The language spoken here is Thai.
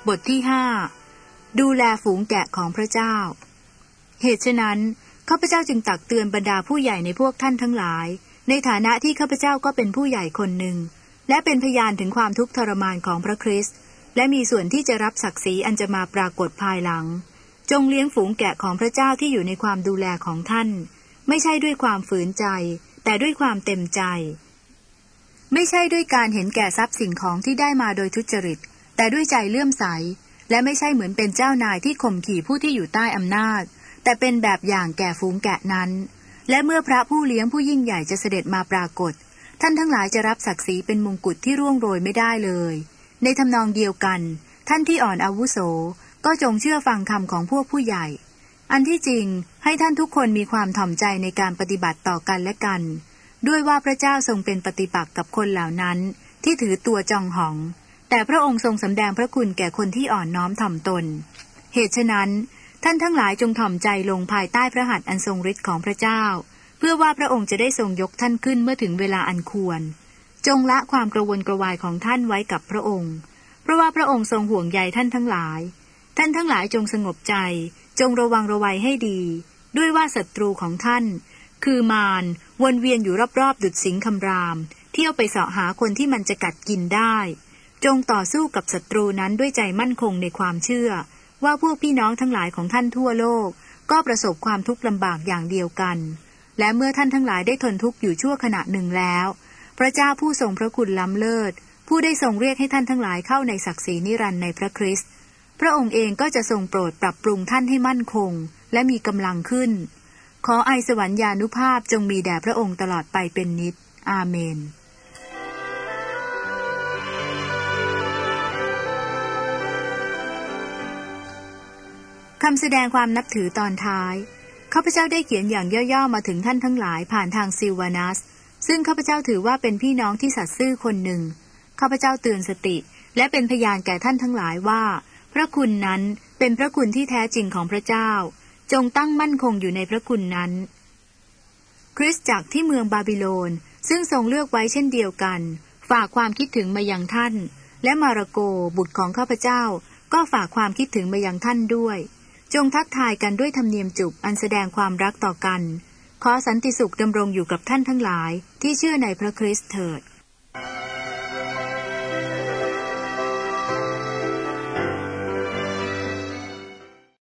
บทที่5ดูแลฝูงแกะของพระเจ้าเหตุฉะนั้นข้าพเจ้าจึงตักเตือนบรรดาผู้ใหญ่ในพวกท่านทั้งหลายในฐานะที่ข้าพเจ้าก็เป็นผู้ใหญ่คนหนึ่งและเป็นพยานถึงความทุกข์ทรมานของพระคริสต์และมีส่วนที่จะรับศักดิ์ศรีอันจะมาปรากฏภายหลังจงเลี้ยงฝูงแกะของพระเจ้าที่อยู่ในความดูแลของท่านไม่ใช่ด้วยความฝืนใจแต่ด้วยความเต็มใจไม่ใช่ด้วยการเห็นแก่ทรัพย์สิ่งของที่ได้มาโดยทุจริตแต่ด้วยใจเลื่อมใสและไม่ใช่เหมือนเป็นเจ้านายที่ข่มขี่ผู้ที่อยู่ใต้อำนาจแต่เป็นแบบอย่างแก่ฝูงแกะนั้นและเมื่อพระผู้เลี้ยงผู้ยิ่งใหญ่จะเสด็จมาปรากฏท่านทั้งหลายจะรับศักดิ์ศรีเป็นมงกุฎที่ร่วงโรยไม่ได้เลยในทำนองเดียวกันท่านที่อ่อนอาวุโสก็จงเชื่อฟังคำของพวกผู้ใหญ่อันที่จริงให้ท่านทุกคนมีความถ่อมใจในการปฏิบัติต่อกันและกันด้วยว่าพระเจ้าทรงเป็นปฏิปักษ์กับคนเหล่านั้นที่ถือตัวจองหองแต่พระองค์ทรงสำแดงพระคุณแก่คนที่อ่อนน้อมถ่อมตนเหตุฉะนั้นท่านทั้งหลายจงถ่อมใจลงภายใต้พระหัตถ์อันทรงฤทธิ์ของพระเจ้าเพื่อว่าพระองค์จะได้ทรงยกท่านขึ้นเมื่อถึงเวลาอันควรจงละความกระวนกระวายของท่านไว้กับพระองค์เพราะว่าพระองค์ทรงห่วงใยท่านทั้งหลายท่านทั้งหลายจงสงบใจจงระวังระวัยให้ดีด้วยว่าศัตรูของท่านคือมารวนเวียนอยู่รอบๆดุจสิงคำรามเที่ยวไปเสาะหาคนที่มันจะกัดกินได้จงต่อสู้กับศัตรูนั้นด้วยใจมั่นคงในความเชื่อว่าพวกพี่น้องทั้งหลายของท่านทั่วโลกก็ประสบความทุกข์ลำบากอย่างเดียวกันและเมื่อท่านทั้งหลายได้ทนทุกข์อยู่ชั่วขณะหนึ่งแล้วพระเจ้าผู้ทรงพระคุณล้ำเลิศผู้ได้ทรงเรียกให้ท่านทั้งหลายเข้าในศักดิ์ศรีนิรันดร์ในพระคริสต์พระองค์เองก็จะทรงโปรดปรับปรุงท่านให้มั่นคงและมีกำลังขึ้นขอไอสวรรญานุภาพจงมีแด่พระองค์ตลอดไปเป็นนิจอาเมนคำแสดงความนับถือตอนท้ายข้าพเจ้าได้เขียนอย่างย่อๆมาถึงท่านทั้งหลายผ่านทางซิลวานัสซึ่งข้าพเจ้าถือว่าเป็นพี่น้องที่สัตย์ซื่อคนหนึ่งข้าพเจ้าเตือนสติและเป็นพยานแก่ท่านทั้งหลายว่าพระคุณนั้นเป็นพระคุณที่แท้จริงของพระเจ้าจงตั้งมั่นคงอยู่ในพระคุณนั้นคริสตจักรที่เมืองบาบิโลนซึ่งทรงเลือกไว้เช่นเดียวกันฝากความคิดถึงมายังท่านและมาระโกบุตรของข้าพเจ้าก็ฝากความคิดถึงมายังท่านด้วยจงทักทายกันด้วยธรรมเนียมจุบอันแสดงความรักต่อกันขอสันติสุขดำรงอยู่กับท่านทั้งหลายที่เชื่อในพระคริสต์เถิด